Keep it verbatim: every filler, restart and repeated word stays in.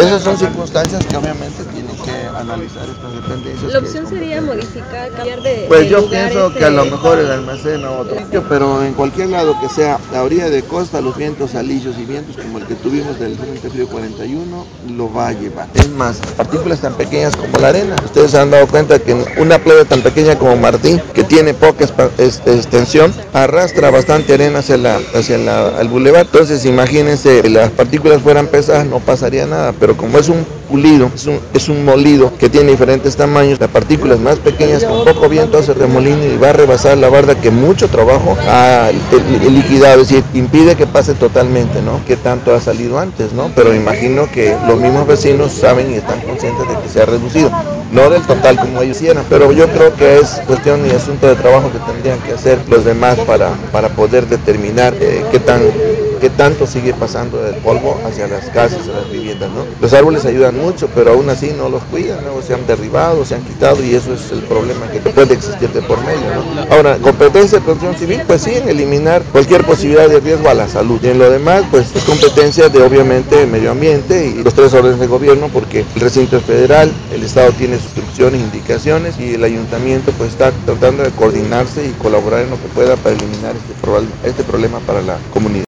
esas son circunstancias que obviamente tienen que analizar estas dependencias. La opción sería modificar, cambiar de Pues de yo lugar pienso este... que a lo mejor el almacén a otro sitio, pero en cualquier lado que sea a orilla de costa, los vientos alisios y vientos como el que tuvimos del Frente Frío cuarenta y uno lo va a llevar. Es más, partículas tan pequeñas como la arena. Ustedes se han dado cuenta que una playa tan pequeña como Martín, que tiene poca extensión, arrastra bastante arena hacia la, hacia la, el bulevar. Entonces imagínense, si las partículas fueran pesadas no pasaría nada, pero como es un pulido, es un, es un molido que tiene diferentes tamaños, las partículas más pequeñas con poco viento hace remolino y va a rebasar la barda que mucho trabajo ha liquidado, es decir, impide que pase totalmente, ¿no? Que tanto ha salido antes, ¿no? Pero imagino que los mismos vecinos saben y están conscientes de que se ha reducido, no del total como ellos quieran, pero yo creo que es cuestión y asunto de trabajo que tendrían que hacer los demás para, para poder determinar eh, qué tan qué tanto sigue pasando el polvo hacia las casas, a las viviendas, ¿no? Los árboles ayudan mucho, pero aún así no los cuidan, ¿no? Se han derribado, se han quitado y eso es el problema que puede existir de por medio, ¿no? Ahora, competencia de protección civil, pues sí, en eliminar cualquier posibilidad de riesgo a la salud. Y en lo demás, pues es competencia de obviamente medio ambiente y los tres órdenes de gobierno, porque el recinto es federal, el Estado tiene sus instrucciones, indicaciones y el ayuntamiento pues está tratando de coordinarse y colaborar en lo que pueda para eliminar este, pro este problema para la comunidad.